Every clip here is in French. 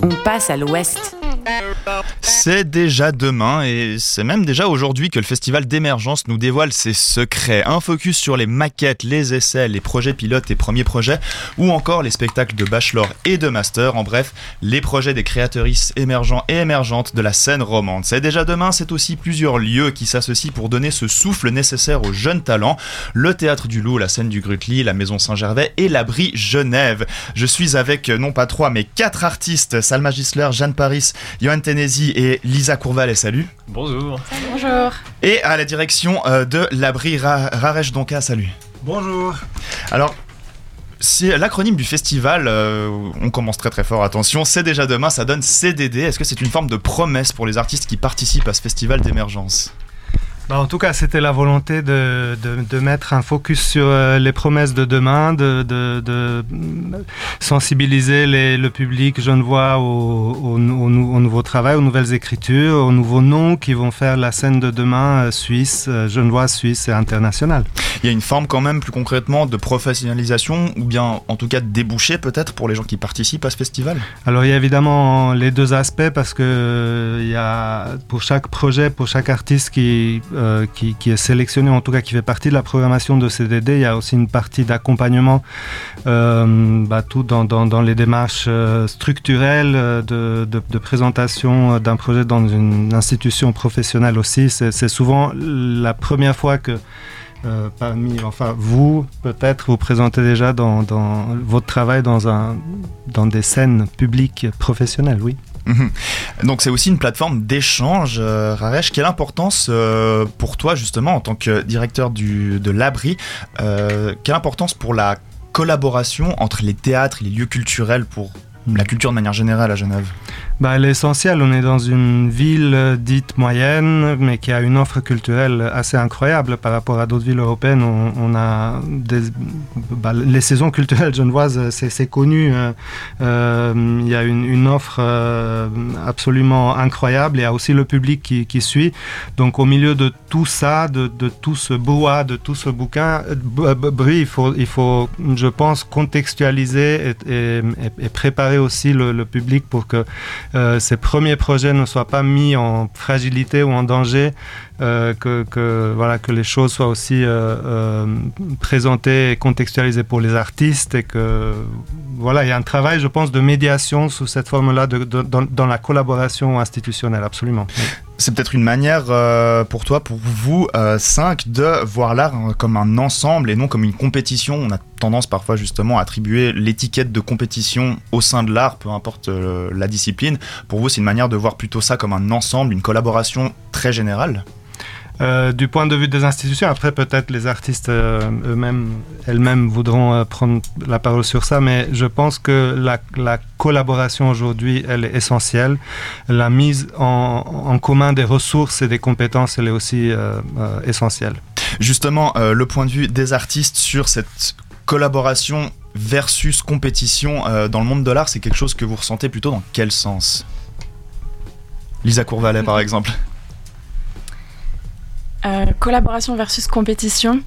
On passe à l'ouest. C'est déjà demain et c'est même déjà aujourd'hui que le festival d'Émergence nous dévoile ses secrets. Un focus sur les maquettes, les essais, les projets pilotes et premiers projets ou encore les spectacles de bachelor et de master. En bref, les projets des créatrices émergents et émergentes de la scène romande. C'est déjà demain, c'est aussi plusieurs lieux qui s'associent pour donner ce souffle nécessaire aux jeunes talents. Le Théâtre du Loup, la scène du Grutli, la Maison Saint-Gervais et l'Abri Genève. Je suis avec non pas 3 mais 4 artistes, Salma Gisler, Jeanne Paris, Johan Tenesi et Lisa Courvalet, salut. Bonjour. Bonjour. Et à la direction de l'Abri Raresh Donka, salut. Bonjour. Alors, si l'acronyme du festival, on commence très très fort, attention, c'est déjà demain, ça donne CDD. Est-ce que c'est une forme de promesse pour les artistes qui participent à ce festival d'Émergence ? En tout cas, c'était la volonté de mettre un focus sur les promesses de demain, de sensibiliser le public genevois au nouveau travail, aux nouvelles écritures, aux nouveaux noms qui vont faire la scène de demain suisse, genevoise, suisse et internationale. Il y a une forme quand même plus concrètement de professionnalisation ou bien en tout cas de débouché peut-être pour les gens qui participent à ce festival ? Alors il y a évidemment les deux aspects parce que il y a pour chaque projet, pour chaque artiste qui est sélectionné, en tout cas qui fait partie de la programmation de CDD, il y a aussi une partie d'accompagnement tout dans les démarches structurelles de présentation d'un projet dans une institution professionnelle aussi. C'est souvent la première fois que vous, peut-être, vous présentez déjà dans votre travail dans des scènes publiques professionnelles, oui. Donc c'est aussi une plateforme d'échange, Raresh. Quelle importance pour toi justement en tant que directeur de l'Abri, quelle importance pour la collaboration entre les théâtres et les lieux culturels pour la culture de manière générale à Genève ? Elle est essentielle. On est dans une ville dite moyenne, mais qui a une offre culturelle assez incroyable par rapport à d'autres villes européennes. On a les saisons culturelles genevoises, c'est connu. Il y a une offre absolument incroyable. Il y a aussi le public qui suit. Donc au milieu de tout ça, de tout ce brouhaha, de tout ce bruit, il faut, je pense, contextualiser et préparer aussi le public pour que ces premiers projets ne soient pas mis en fragilité ou en danger, que les choses soient aussi présentées et contextualisées pour les artistes et que il y a un travail, je pense, de médiation sous cette forme-là dans la collaboration institutionnelle, absolument. C'est peut-être une manière pour toi, pour vous, 5, de voir l'art comme un ensemble et non comme une compétition. On a tendance parfois justement à attribuer l'étiquette de compétition au sein de l'art, peu importe la discipline. Pour vous, c'est une manière de voir plutôt ça comme un ensemble, une collaboration très générale ? Du point de vue des institutions, après peut-être les artistes elles-mêmes voudront prendre la parole sur ça, mais je pense que la collaboration aujourd'hui, elle est essentielle. La mise en commun des ressources et des compétences, elle est aussi essentielle. Justement, le point de vue des artistes sur cette collaboration versus compétition dans le monde de l'art, c'est quelque chose que vous ressentez plutôt dans quel sens ? Lisa Courvalet, par exemple. Collaboration versus compétition.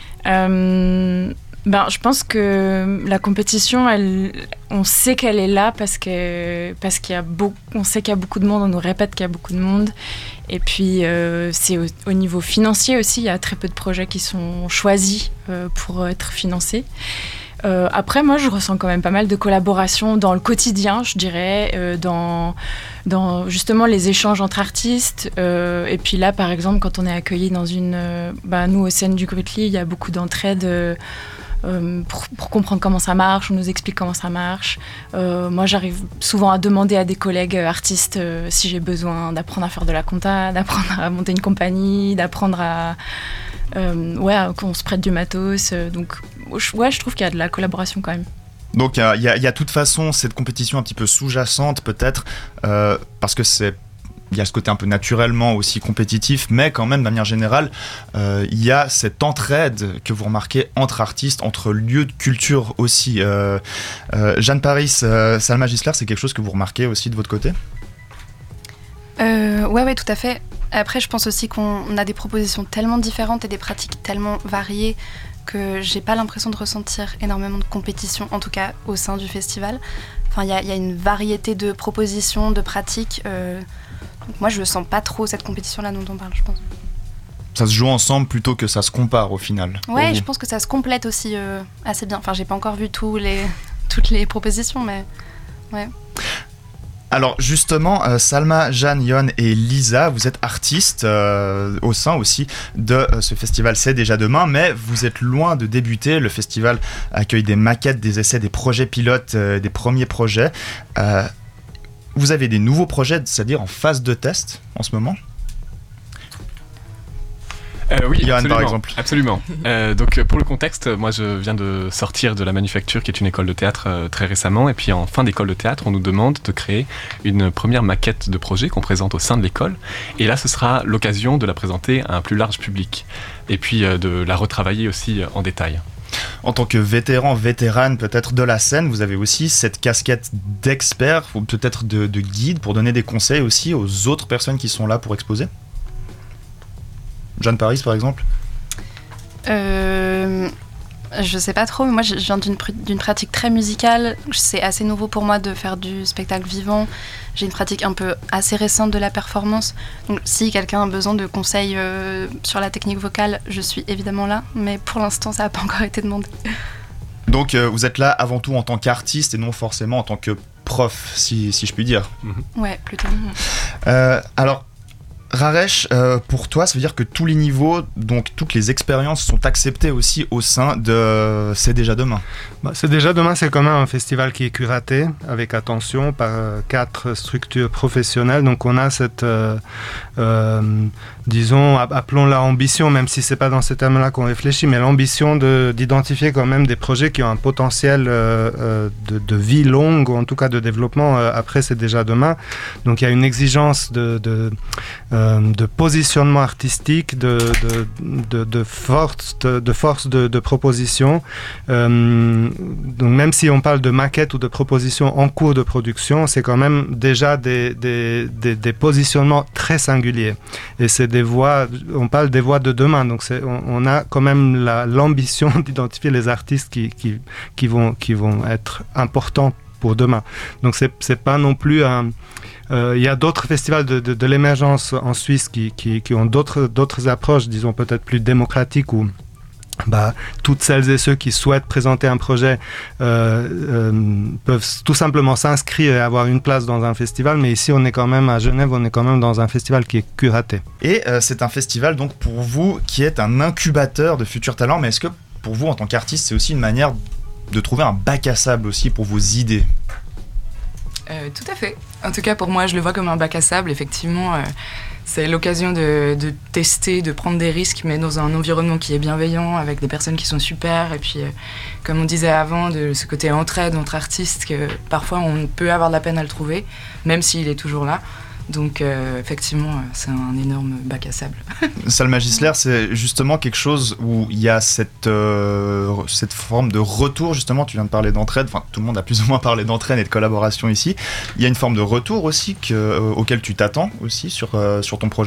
Je pense que la compétition, on sait qu'elle est là parce on sait qu'il y a beaucoup de monde, on nous répète qu'il y a beaucoup de monde. Et puis, c'est au niveau financier aussi, il y a très peu de projets qui sont choisis pour être financés. Après, moi, je ressens quand même pas mal de collaboration dans le quotidien, je dirais, dans justement les échanges entre artistes. Et puis là, par exemple, quand on est accueillis dans nous, au Scène du Grutli, il y a beaucoup d'entraide pour comprendre comment ça marche, on nous explique comment ça marche. Moi, j'arrive souvent à demander à des collègues artistes si j'ai besoin d'apprendre à faire de la compta, d'apprendre à monter une compagnie, d'apprendre qu'on se prête du matos. Donc, je trouve qu'il y a de la collaboration quand même. Donc, il y a de toute façon cette compétition un petit peu sous-jacente, peut-être, parce que il y a ce côté un peu naturellement aussi compétitif, mais quand même, de manière générale, il y a cette entraide que vous remarquez entre artistes, entre lieux de culture aussi. Jeanne Paris, Salma Gisler, c'est quelque chose que vous remarquez aussi de votre côté ? Ouais, tout à fait. Après, je pense aussi qu'on a des propositions tellement différentes et des pratiques tellement variées que j'ai pas l'impression de ressentir énormément de compétition, en tout cas au sein du festival. Enfin, il y a une variété de propositions, de pratiques. Donc moi, je ne sens pas trop cette compétition-là dont on parle, je pense. Ça se joue ensemble plutôt que ça se compare au final. Ouais, je pense que ça se complète aussi assez bien. Enfin, j'ai pas encore vu toutes les propositions, mais ouais. Alors justement, Salma, Jeanne, Yon et Lisa, vous êtes artistes au sein aussi de ce festival C'est déjà demain, mais vous êtes loin de débuter. Le festival accueille des maquettes, des essais, des projets pilotes, des premiers projets. Vous avez des nouveaux projets, c'est-à-dire en phase de test en ce moment ? Oui, Johan, absolument, par exemple. Absolument. Donc pour le contexte, moi je viens de sortir de la Manufacture, qui est une école de théâtre très récemment, et puis en fin d'école de théâtre, on nous demande de créer une première maquette de projet qu'on présente au sein de l'école, et là ce sera l'occasion de la présenter à un plus large public, et puis de la retravailler aussi en détail. En tant que vétérane peut-être de la scène, vous avez aussi cette casquette d'expert, ou peut-être de guide, pour donner des conseils aussi aux autres personnes qui sont là pour exposer ? Jeanne Paris, par exemple ? Je sais pas trop, mais moi je viens d'une pratique très musicale. C'est assez nouveau pour moi de faire du spectacle vivant. J'ai une pratique un peu assez récente de la performance. Donc si quelqu'un a besoin de conseils sur la technique vocale, je suis évidemment là. Mais pour l'instant, ça n'a pas encore été demandé. Donc vous êtes là avant tout en tant qu'artiste et non forcément en tant que prof, si je puis dire. Ouais, plutôt. Alors, Raresh, pour toi, ça veut dire que tous les niveaux, donc toutes les expériences sont acceptées aussi au sein de C'est déjà demain. C'est déjà demain, c'est quand même un festival qui est curaté avec attention par 4 structures professionnelles. Donc on a cette, disons, appelons-la ambition, même si c'est pas dans ces termes-là qu'on réfléchit, mais l'ambition d'identifier quand même des projets qui ont un potentiel de vie longue, ou en tout cas de développement après C'est déjà demain. Donc il y a une exigence de positionnement artistique, de force de proposition. Donc même si on parle de maquettes ou de propositions en cours de production, c'est quand même déjà des positionnements très singuliers. Et c'est des voix, on parle des voix de demain. Donc on a quand même l'ambition d'identifier les artistes qui vont être importants pour demain. Donc c'est pas non plus un... Il y a d'autres festivals de l'émergence en Suisse qui ont d'autres approches, disons peut-être plus démocratiques, où toutes celles et ceux qui souhaitent présenter un projet peuvent tout simplement s'inscrire et avoir une place dans un festival. Mais ici, on est quand même à Genève, on est quand même dans un festival qui est curaté. Et c'est un festival donc pour vous qui est un incubateur de futurs talents. Mais est-ce que pour vous en tant qu'artiste, c'est aussi une manière de trouver un bac à sable aussi pour vos idées ? Tout à fait. En tout cas, pour moi, je le vois comme un bac à sable. Effectivement, c'est l'occasion de tester, de prendre des risques, mais dans un environnement qui est bienveillant, avec des personnes qui sont super. Et puis, comme on disait avant, de ce côté entraide entre artistes, que parfois on peut avoir de la peine à le trouver, même s'il est toujours là. Donc, effectivement, c'est un énorme bac à sable. Salma Gisler, c'est justement quelque chose où il y a cette forme de retour, justement, tu viens de parler d'entraide, enfin tout le monde a plus ou moins parlé d'entraide et de collaboration ici. Il y a une forme de retour aussi auquel tu t'attends aussi sur ton projet ?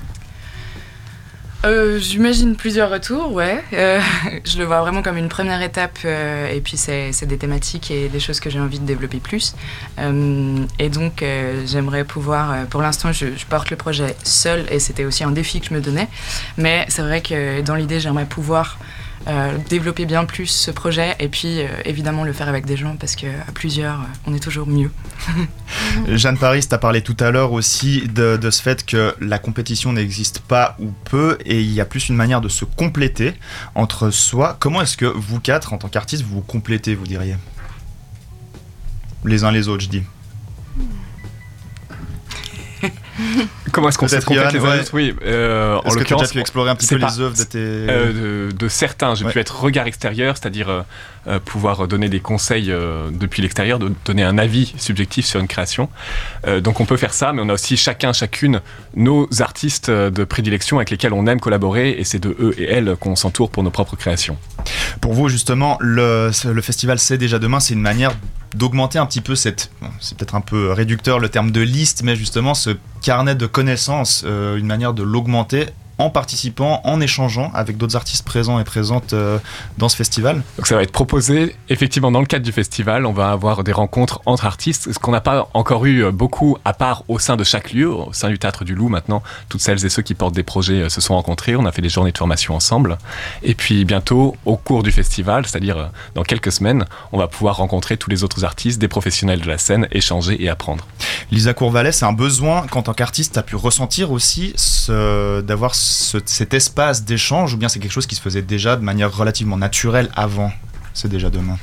J'imagine plusieurs retours, ouais. Je le vois vraiment comme une première étape, et puis c'est des thématiques et des choses que j'ai envie de développer plus. Et donc, j'aimerais pouvoir... pour l'instant, je porte le projet seul, et c'était aussi un défi que je me donnais. Mais c'est vrai que dans l'idée, j'aimerais pouvoir développer bien plus ce projet, et puis évidemment le faire avec des gens, parce qu'à plusieurs, on est toujours mieux. Jeanne Paris, tu as parlé tout à l'heure aussi de ce fait que la compétition n'existe pas ou peu, et il y a plus une manière de se compléter entre soi. Comment est-ce que vous 4, en tant qu'artistes, vous vous complétez, vous diriez ? Les uns les autres, je dis. Comment est-ce qu'on se complète les autres ? Oui, en l'occurrence, tu as pu explorer un petit peu les œuvres de tes... de certains, j'ai pu être regard extérieur, c'est-à-dire pouvoir donner des conseils depuis l'extérieur, de donner un avis subjectif sur une création. Donc on peut faire ça, mais on a aussi chacune nos artistes de prédilection avec lesquels on aime collaborer, et c'est de eux et elles qu'on s'entoure pour nos propres créations. Pour vous, justement, le festival C'est déjà demain, c'est une manière d'augmenter un petit peu c'est peut-être un peu réducteur le terme de liste, mais justement ce carnet de connaissances, une manière de l'augmenter en participant, en échangeant avec d'autres artistes présents et présentes dans ce festival? Donc ça va être proposé effectivement dans le cadre du festival. On va avoir des rencontres entre artistes, ce qu'on n'a pas encore eu beaucoup à part au sein de chaque lieu. Au sein du Théâtre du Loup maintenant, toutes celles et ceux qui portent des projets se sont rencontrés. On a fait des journées de formation ensemble. Et puis bientôt, au cours du festival, c'est-à-dire dans quelques semaines, on va pouvoir rencontrer tous les autres artistes, des professionnels de la scène, échanger et apprendre. Lisa Courvalet, c'est un besoin qu'en tant qu'artiste, tu as pu ressentir aussi d'avoir cet espace d'échange, ou bien c'est quelque chose qui se faisait déjà de manière relativement naturelle avant? C'est déjà demain.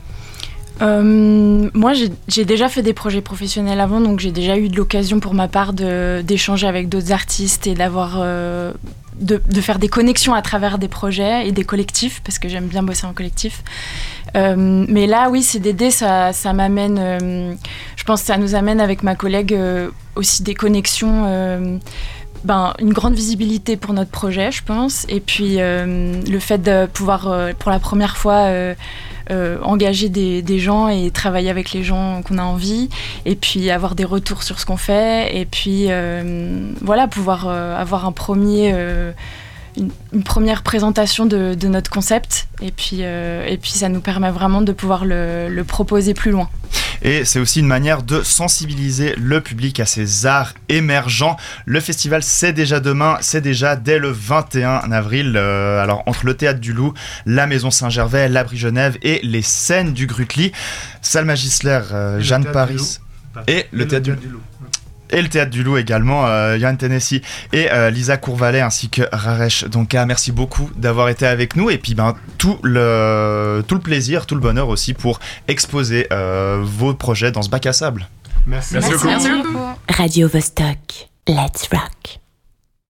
Moi, j'ai déjà fait des projets professionnels avant, donc j'ai déjà eu de l'occasion pour ma part d'échanger avec d'autres artistes et d'avoir de faire des connexions à travers des projets et des collectifs, parce que j'aime bien bosser en collectif. Mais là, oui, CDD, ça m'amène... je pense que ça nous amène avec ma collègue aussi des connexions... une grande visibilité pour notre projet, je pense. Et puis, le fait de pouvoir, pour la première fois, engager des gens et travailler avec les gens qu'on a envie. Et puis, avoir des retours sur ce qu'on fait. Et puis, pouvoir avoir une première présentation de notre concept. Et puis, ça nous permet vraiment de pouvoir le proposer plus loin. Et c'est aussi une manière de sensibiliser le public à ces arts émergents. Le festival, c'est déjà demain, c'est déjà dès le 21 avril. Alors, entre le Théâtre du Loup, la Maison Saint-Gervais, l'Abri Genève et les scènes du Grutli. Salma Gisler, Jeanne Paris et le Théâtre du Loup. Et le Théâtre du Loup également, Yann Tennessee et Lisa Courvalet ainsi que Raresh Donka. Merci beaucoup d'avoir été avec nous, et puis tout le plaisir, tout le bonheur aussi pour exposer vos projets dans ce bac à sable. Merci beaucoup. Radio Vostok, let's rock.